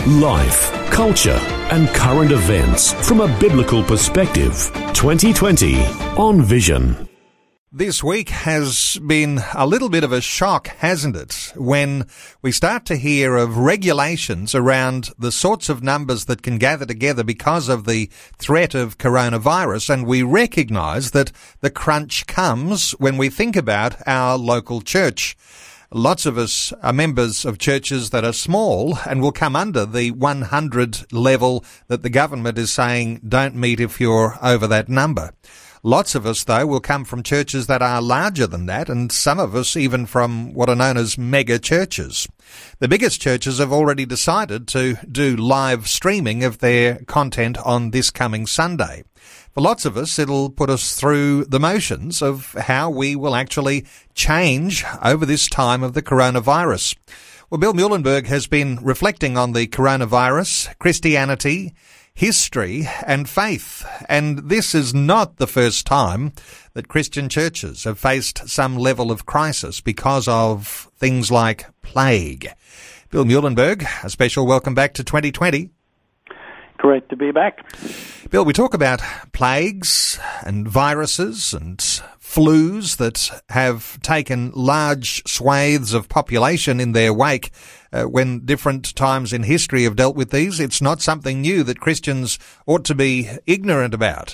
Life, culture, and current events from a biblical perspective. 2020 on Vision. This week has been a little bit of a shock, hasn't it, when we start to hear of regulations around the sorts of numbers that can gather together because of the threat of coronavirus, and we recognise that the crunch comes when we think about our local church. Lots of us are members of churches that are small and will come under the 100 level that the government is saying don't meet if you're over that number. Lots of us, though, will come from churches that are larger than that, and some of us even from what are known as mega churches. The biggest churches have already decided to do live streaming of their content on this coming Sunday. For lots of us, it'll put us through the motions of how we will actually change over this time of the coronavirus. Well, Bill Muehlenberg has been reflecting on the coronavirus, Christianity, history and faith. And this is not the first time that Christian churches have faced some level of crisis because of things like plague. Bill Muehlenberg, a special welcome back to 2020. Great to be back. Bill, we talk about plagues and viruses and flus that have taken large swathes of population in their wake. When different times in history have dealt with these, it's not something new that Christians ought to be ignorant about.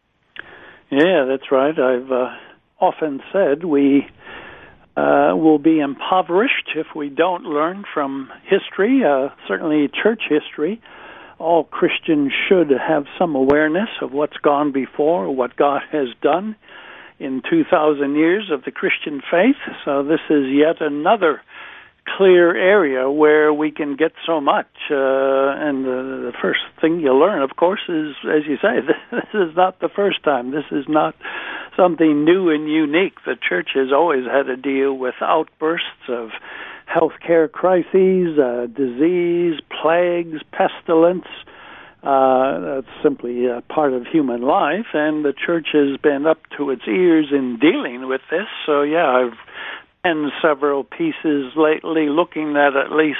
Yeah, that's right. I've often said we will be impoverished if we don't learn from history, certainly church history. All Christians should have some awareness of what's gone before, what God has done in 2,000 years of the Christian faith. So this is yet another clear area where we can get so much. And the first thing you learn, of course, is, as you say, this is not the first time. This is not something new and unique. The church has always had to deal with outbursts of healthcare crises, disease, plagues, pestilence. That's simply a part of human life, and the church has been up to its ears in dealing with this. So, yeah, I've penned several pieces lately looking at least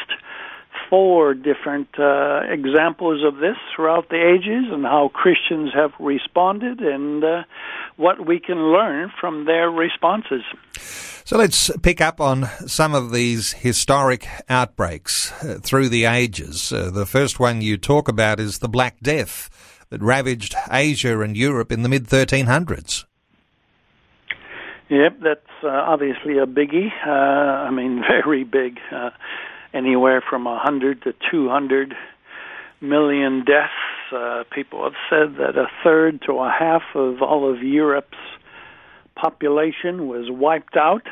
4 different examples of this throughout the ages and how Christians have responded and what we can learn from their responses. So let's pick up on some of these historic outbreaks through the ages. The first one you talk about is the Black Death that ravaged Asia and Europe in the mid-1300s. Yep, that's obviously a biggie. Very big. Anywhere from 100 to 200 million deaths. People have said that a third to a half of all of Europe's population was wiped out.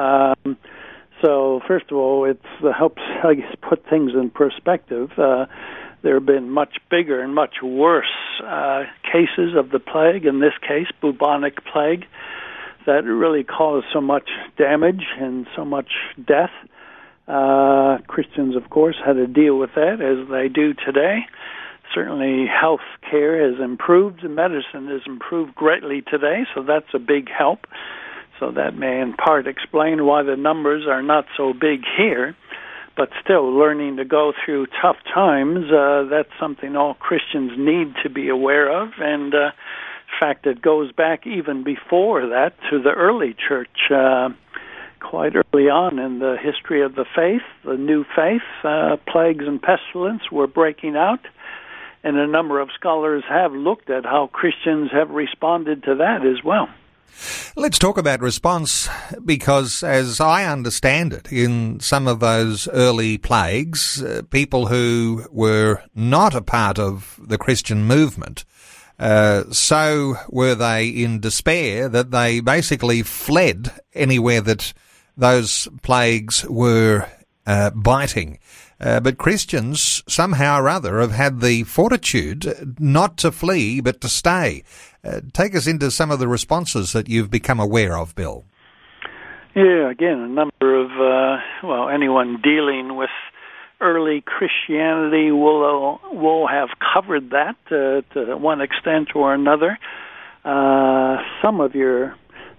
So first of all, it helps, I guess, put things in perspective. There have been much bigger and much worse cases of the plague, in this case, bubonic plague, that really caused so much damage and so much death. Christians, of course, had to deal with that as they do today. Certainly health care has improved, and medicine has improved greatly today, so that's a big help. So that may in part explain why the numbers are not so big here. But still, learning to go through tough times, that's something all Christians need to be aware of. And in fact, it goes back even before that to the early church. Quite early on in the history of the faith, the new faith, plagues and pestilence were breaking out. And a number of scholars have looked at how Christians have responded to that as well. Let's talk about response, because as I understand it, in some of those early plagues, people who were not a part of the Christian movement, so were they in despair that they basically fled anywhere that those plagues were biting. But Christians, somehow or other, have had the fortitude not to flee, but to stay. Take us into some of the responses that you've become aware of, Bill. Yeah, again, a number of, anyone dealing with early Christianity will have covered that to one extent or another. Some of your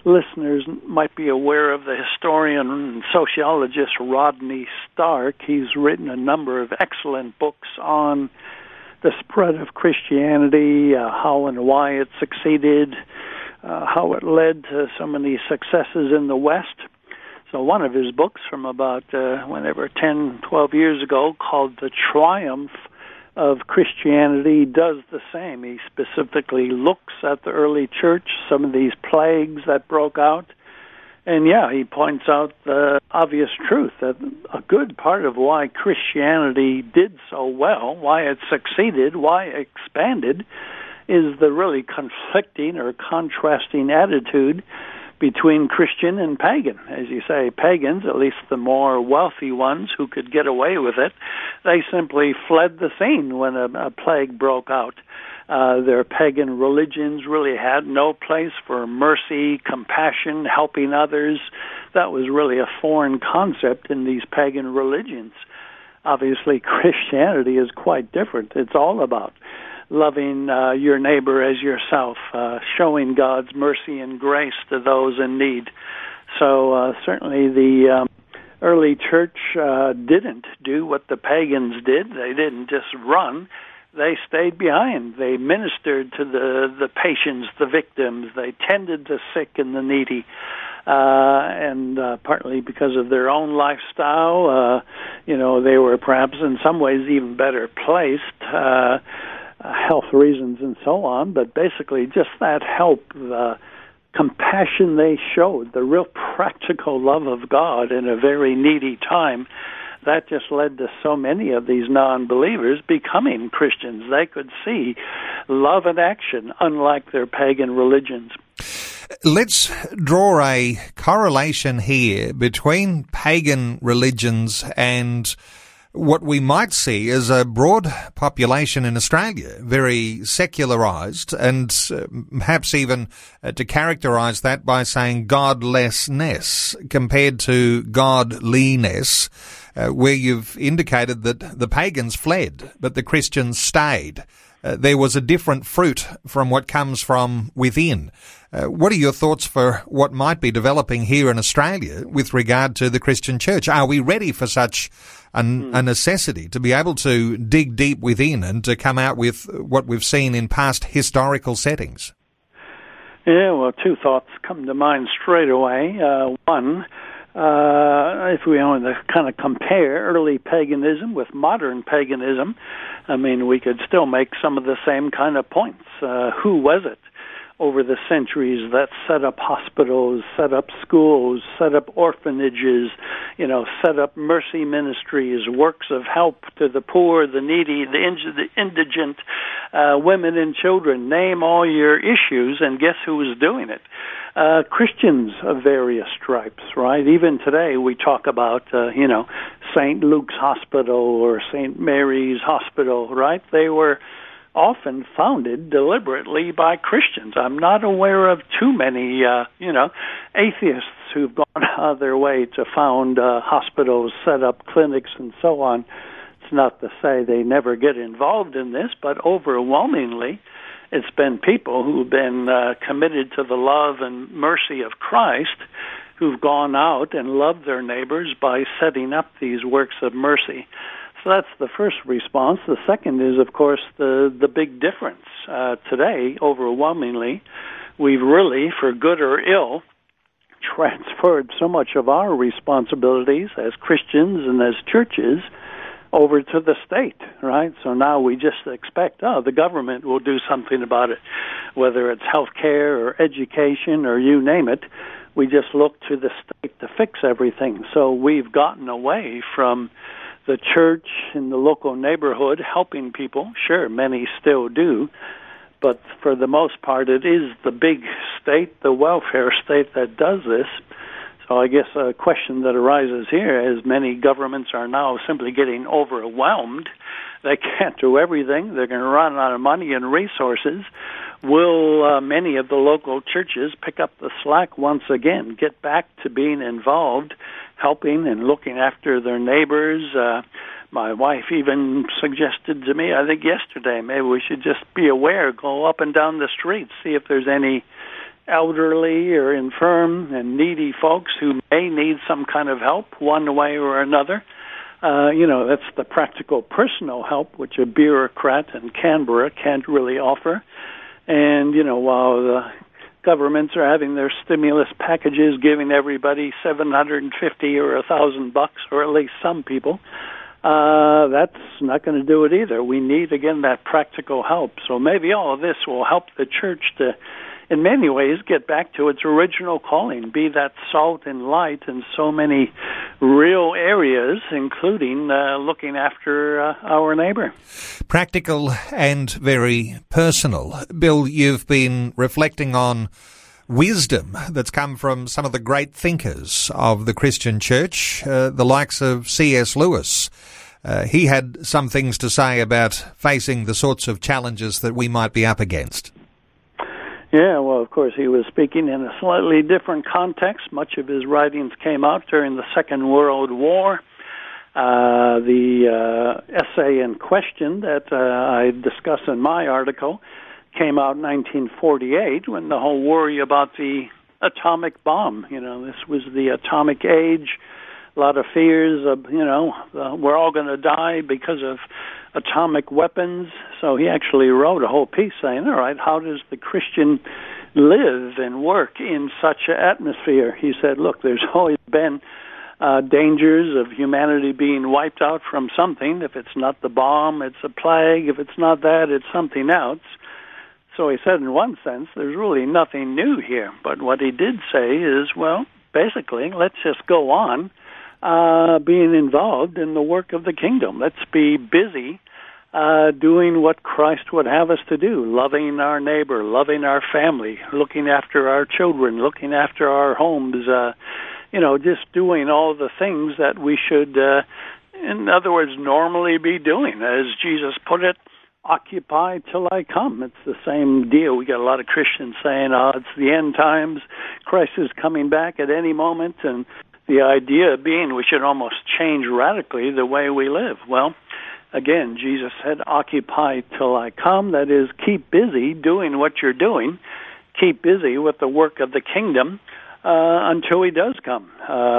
listeners might be aware of the historian and sociologist Rodney Stark. He's written a number of excellent books on the spread of Christianity, how and why it succeeded, how it led to so many successes in the West. So one of his books from about 10, 12 years ago, called The Triumph of Christianity, does the same. He specifically looks at the early church, some of these plagues that broke out. And he points out the obvious truth that a good part of why Christianity did so well, why it succeeded, why it expanded, is the really conflicting or contrasting attitude between Christian and pagan. As you say, pagans, at least the more wealthy ones who could get away with it, they simply fled the scene when a plague broke out. Their pagan religions really had no place for mercy, compassion, helping others. That was really a foreign concept in these pagan religions. Obviously, Christianity is quite different. It's all about loving your neighbor as yourself, showing God's mercy and grace to those in need. So certainly the early church didn't do what the pagans did. They didn't just run. They stayed behind. They ministered to the patients, the victims. They tended the sick and the needy. And partly because of their own lifestyle, they were perhaps in some ways even better placed, health reasons and so on, but basically just that help, the compassion they showed, the real practical love of God in a very needy time, that just led to so many of these non-believers becoming Christians. They could see love in action, unlike their pagan religions. Let's draw a correlation here between pagan religions and what we might see as a broad population in Australia, very secularised, and perhaps even to characterise that by saying godlessness compared to godliness, where you've indicated that the pagans fled, but the Christians stayed. There was a different fruit from what comes from within. What are your thoughts for what might be developing here in Australia with regard to the Christian church? Are we ready for such a necessity to be able to dig deep within and to come out with what we've seen in past historical settings? Yeah, well, two thoughts come to mind straight away. One, if we want to kind of compare early paganism with modern paganism, I mean, we could still make some of the same kind of points. Who was it over the centuries that set up hospitals, set up schools, set up orphanages, set up mercy ministries, works of help to the poor, the needy, the indigent, women and children? Name all your issues, and guess who was doing it? Christians of various stripes, right? Even today we talk about, St. Luke's Hospital or St. Mary's Hospital, right? They were often founded deliberately by Christians. I'm not aware of too many, atheists who've gone out of their way to found hospitals, set up clinics, and so on. It's not to say they never get involved in this, but overwhelmingly, it's been people who've been committed to the love and mercy of Christ who've gone out and loved their neighbors by setting up these works of mercy. So that's the first response. The second is, of course, the big difference. Today, overwhelmingly, we've really, for good or ill, transferred so much of our responsibilities as Christians and as churches over to the state, right? So now we just expect, the government will do something about it, whether it's health care or education or you name it. We just look to the state to fix everything. So we've gotten away from the church in the local neighborhood helping people. Sure, many still do, but for the most part, it is the big state, the welfare state, that does this. So I guess a question that arises here is many governments are now simply getting overwhelmed. They can't do everything. They're going to run out of money and resources. Will many of the local churches pick up the slack once again, get back to being involved, helping and looking after their neighbors? My wife even suggested to me, I think yesterday, maybe we should just be aware, go up and down the street, see if there's any elderly or infirm and needy folks who may need some kind of help one way or another. That's the practical personal help, which a bureaucrat in Canberra can't really offer. And, while the governments are having their stimulus packages giving everybody $750 or $1,000, or at least some people, that's not going to do it either. We need, again, that practical help. So maybe all of this will help the church to, in many ways, get back to its original calling, be that salt and light in so many real areas, including looking after our neighbor. Practical and very personal. Bill, you've been reflecting on wisdom that's come from some of the great thinkers of the Christian church, the likes of C.S. Lewis. He had some things to say about facing the sorts of challenges that we might be up against. Yeah, well, of course, he was speaking in a slightly different context. Much of his writings came out during the Second World War. The essay in question that I discuss in my article came out in 1948 when the whole worry about the atomic bomb. This was the atomic age. A lot of fears of, we're all going to die because of atomic weapons. So he actually wrote a whole piece saying, all right, how does the Christian live and work in such an atmosphere? He said, look, there's always been dangers of humanity being wiped out from something. If it's not the bomb, it's a plague. If it's not that, it's something else. So he said, in one sense, there's really nothing new here. But what he did say is, well, basically, let's just go on being involved in the work of the kingdom. Let's be busy doing what Christ would have us to do, loving our neighbor, loving our family, looking after our children, looking after our homes, just doing all the things that we should, in other words, normally be doing. As Jesus put it, occupy till I come. It's the same deal. We got a lot of Christians saying, it's the end times, Christ is coming back at any moment, and the idea being we should almost change radically the way we live. Well, again, Jesus said, occupy till I come. That is, keep busy doing what you're doing. Keep busy with the work of the kingdom until he does come.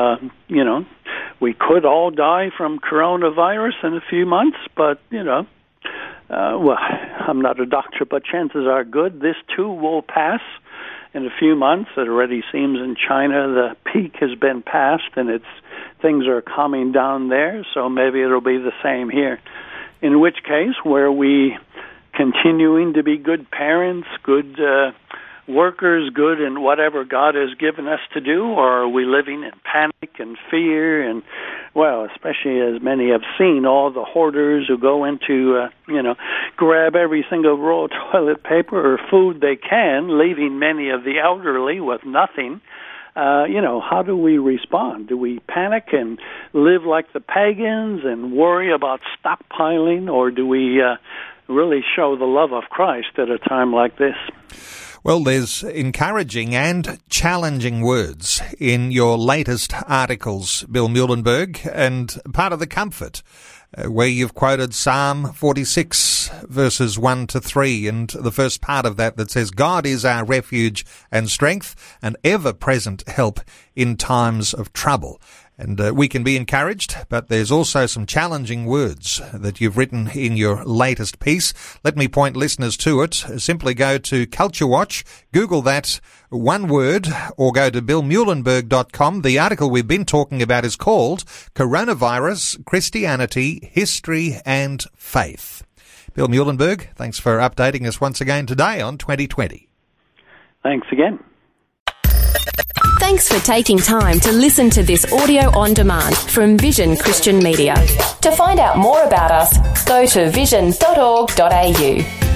We could all die from coronavirus in a few months, but, well, I'm not a doctor, but chances are good. This too will pass in a few months. It already seems in China the peak has been passed and things are calming down there, so maybe it'll be the same here. In which case, were we continuing to be good parents, good workers, good in whatever God has given us to do, or are we living in panic and fear and, well, especially as many have seen, all the hoarders who go into, grab every single roll of toilet paper or food they can, leaving many of the elderly with nothing. How do we respond? Do we panic and live like the pagans and worry about stockpiling, or do we really show the love of Christ at a time like this? Well, there's encouraging and challenging words in your latest articles, Bill Muehlenberg, and part of the comfort, where you've quoted Psalm 46, verses 1 to 3, and the first part of that says, God is our refuge and strength, an ever-present help in times of trouble. And we can be encouraged, but there's also some challenging words that you've written in your latest piece. Let me point listeners to it. Simply go to Culture Watch, Google that one word, or go to billmuehlenberg.com. The article we've been talking about is called Coronavirus, Christianity, History and Faith. Bill Muehlenberg, thanks for updating us once again today on 2020. Thanks again. Thanks for taking time to listen to this audio on demand from Vision Christian Media. To find out more about us, go to vision.org.au.